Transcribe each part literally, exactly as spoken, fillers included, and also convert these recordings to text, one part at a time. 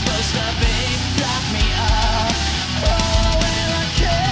supposed to be. Lock me up, throw away the key.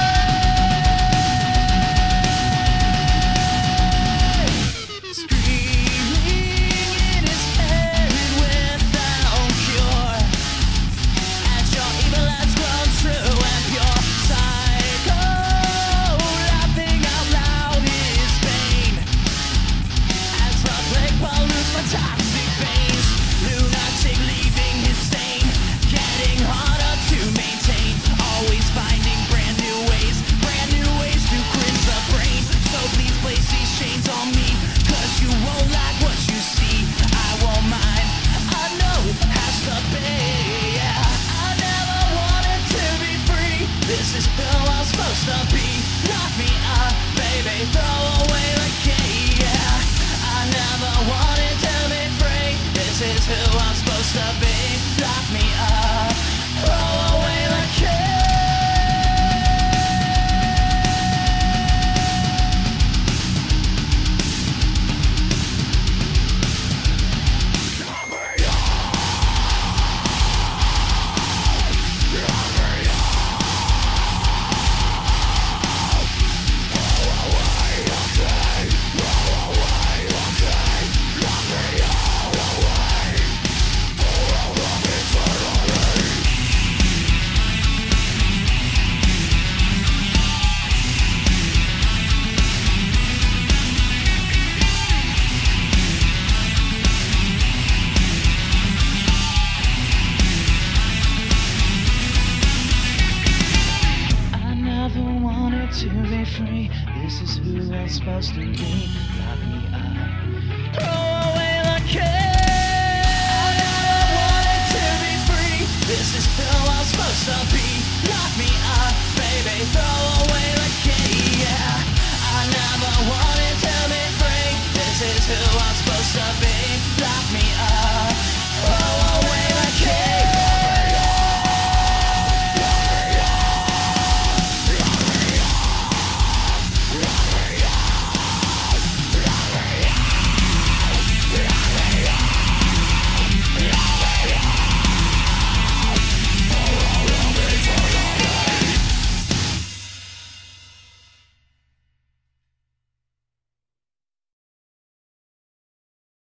Screaming in his head without cure, as your evil has grown true and pure. Psycho, laughing out loud his pain, as the plague pollutes my toxic veins. Lunatic leaving his stain, getting harder to maintain. Always finding brand new ways, brand new ways to cleanse the brain. So please place these chains on me, cause you won't like what you see. I won't mind, I know it has to be. Yeah, I never wanted to be free. This is who I'm supposed to be. Lock me up, baby, throw away the key. Yeah, I never wanted to be free. This is who I'm supposed to be. Lock me up, throw away the key. I never wanted to be free. This is who I'm supposed to be. Lock me up, throw away the key. I never wanted to be free. This is who I'm supposed to be. Lock me up, baby, throw away the key. Yeah, I never wanted to be free. This is who I'm supposed to be.